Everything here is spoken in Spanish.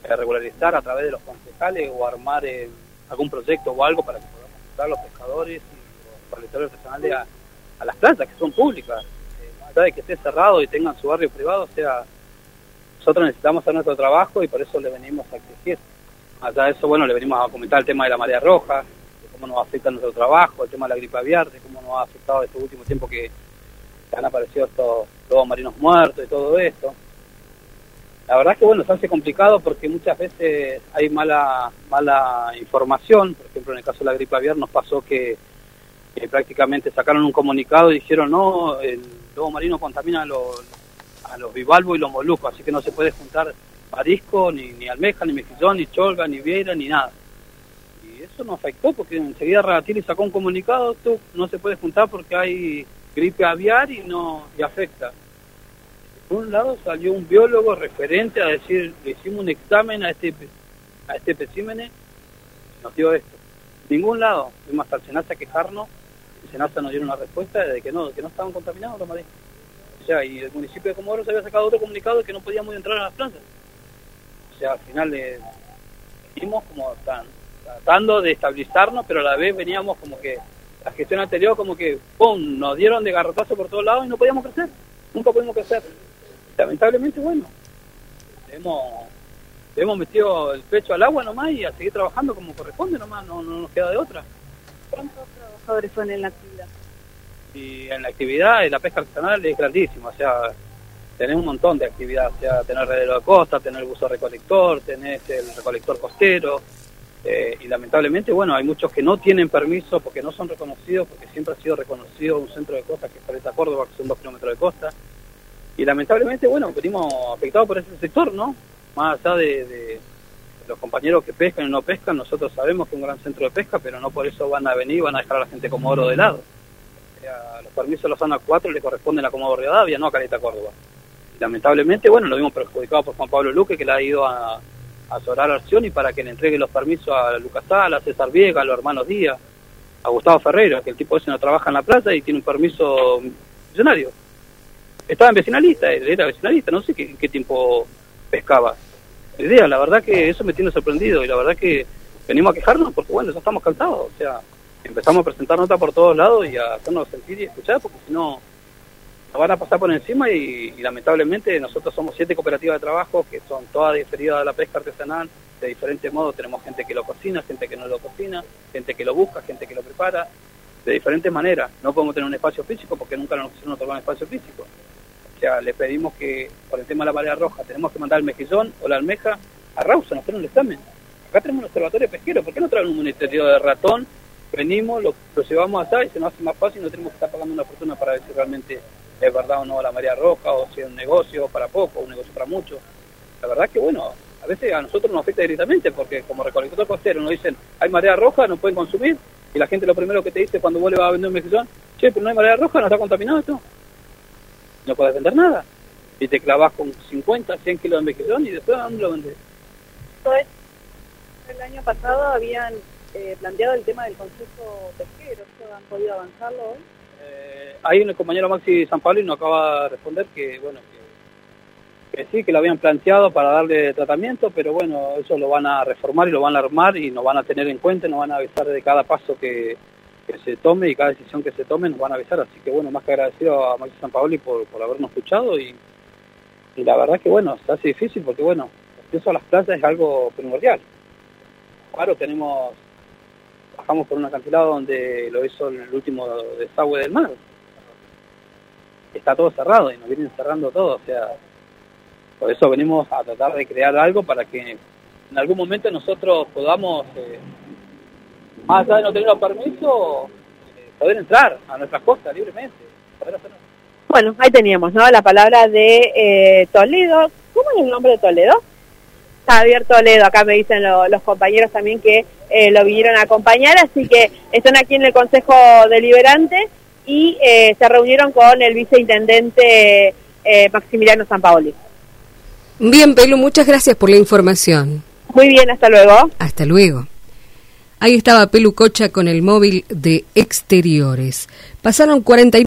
regularizar a través de los concejales o armar algún proyecto o algo para que podamos entrar los pescadores y los recolectores artesanales a las playas que son públicas, más allá de que esté cerrado y tengan su barrio privado. O sea, nosotros necesitamos hacer nuestro trabajo y por eso le venimos a exigir. Allá de eso, bueno, le venimos a comentar el tema de la marea roja, de cómo nos afecta nuestro trabajo, el tema de la gripe aviar, de cómo nos ha afectado este último tiempo que han aparecido estos lobos marinos muertos y todo esto. La verdad es que bueno, se hace complicado porque muchas veces hay mala información. Por ejemplo, en el caso de la gripe aviar nos pasó que prácticamente sacaron un comunicado y dijeron no, el lobo marino contamina a los bivalvos y los moluscos, así que no se puede juntar marisco, ni almeja, ni mejillón, ni cholga, ni vieira, ni nada. Y eso nos afectó porque enseguida Radatili sacó un comunicado, esto no se puede juntar porque hay gripe aviar y afecta. Por un lado salió un biólogo referente a decir, le hicimos un examen a este espécimen, nos dio esto. Ningún lado, fuimos hasta el SENASA a quejarnos, el SENASA nos dio una respuesta de que no estaban contaminados los mariscos. O sea, y el municipio de Comodoro se había sacado otro comunicado de que no podíamos entrar a las playas. O sea, al final seguimos como tratando de estabilizarnos, pero a la vez veníamos como que la gestión anterior como que ¡pum!, nos dieron de garrotazo por todos lados y no podíamos crecer, nunca pudimos crecer. Lamentablemente, bueno, le hemos metido el pecho al agua nomás y a seguir trabajando como corresponde nomás, no nos queda de otra. ¿Cuántos trabajadores son en la actividad? Y en la actividad, la pesca artesanal es grandísima, o sea, tenés un montón de actividades, o sea, tenés redero de costa, tenés el buzo recolector, tenés el recolector costero, y lamentablemente, bueno, hay muchos que no tienen permiso porque no son reconocidos, porque siempre ha sido reconocido un centro de costa que es Caleta Córdoba, que son 2 kilómetros de costa. Y lamentablemente, bueno, venimos afectados por ese sector, ¿no? Más allá de los compañeros que pescan y no pescan, nosotros sabemos que es un gran centro de pesca, pero no por eso van a venir y van a dejar a la gente Comodoro de lado. O sea, los permisos de la zona 4 le corresponden a Comodoro Rivadavia, no a Caleta Córdoba. Y lamentablemente, bueno, lo vimos perjudicado por Juan Pablo Luque, que le ha ido a asesorar a Acción y para que le entregue los permisos a Lucas Sala, a César Viega, a los hermanos Díaz, a Gustavo Ferreira, que el tipo ese no trabaja en la playa y tiene un permiso millonario. Estaba en vecinalista, era vecinalista, no sé qué tiempo pescaba. La verdad que eso me tiene sorprendido y la verdad que venimos a quejarnos porque bueno, ya estamos cansados, o sea, empezamos a presentar notas por todos lados y a hacernos sentir y escuchar porque si no nos van a pasar por encima y lamentablemente nosotros somos 7 cooperativas de trabajo que son todas referidas a la pesca artesanal, de diferentes modos. Tenemos gente que lo cocina, gente que no lo cocina, gente que lo busca, gente que lo prepara, de diferentes maneras. No podemos tener un espacio físico porque nunca nos quisieron otorgar un espacio físico. O sea, le pedimos que, por el tema de la marea roja, tenemos que mandar el mejillón o la almeja a Rausa, nos hacen un examen. Acá tenemos un observatorio pesquero, ¿por qué no traen un ministerio de ratón? Venimos, lo llevamos allá y se nos hace más fácil y no tenemos que estar pagando una fortuna para ver si realmente es verdad o no la marea roja, o si es un negocio para poco, un negocio para mucho. La verdad que, bueno, a veces a nosotros nos afecta directamente, porque como recolector costero nos dicen, hay marea roja, no pueden consumir, y la gente lo primero que te dice cuando vos le vas a vender un mejillón, che, pero no hay marea roja, no está contaminado esto. No puedes vender nada. Y te clavas con 50, 100 kilos de mejillón y después ¿a dónde lo vendes? El año pasado habían planteado el tema del Consejo Pesquero, ¿eso han podido avanzarlo hoy? Ahí el compañero Maxi San Pablo nos acaba de responder que bueno, que sí, que lo habían planteado para darle tratamiento, pero bueno, eso lo van a reformar y lo van a armar y nos van a tener en cuenta, nos van a avisar de cada paso que se tome y cada decisión que se tome nos van a avisar, así que bueno, más que agradecido a Maxi San Paoli por habernos escuchado y la verdad que bueno, se hace difícil porque bueno, el acceso a las playas es algo primordial. Claro, bajamos por un acantilado donde lo hizo el último desagüe del mar. Está todo cerrado y nos vienen cerrando todo, o sea, por eso venimos a tratar de crear algo para que en algún momento nosotros podamos, más allá de no tener los permisos, poder entrar a nuestras costas libremente, poder hacerlo. Bueno, ahí teníamos, ¿no? La palabra de Toledo. ¿Cómo es el nombre de Toledo? Javier Toledo, acá me dicen los compañeros también que lo vinieron a acompañar, así que están aquí en el Consejo Deliberante y se reunieron con el viceintendente Maximiliano Sampaoli. Bien, Pelu, muchas gracias por la información. Muy bien, hasta luego. Hasta luego. Ahí estaba Pelu Cocha con el móvil de Exteriores. Pasaron 40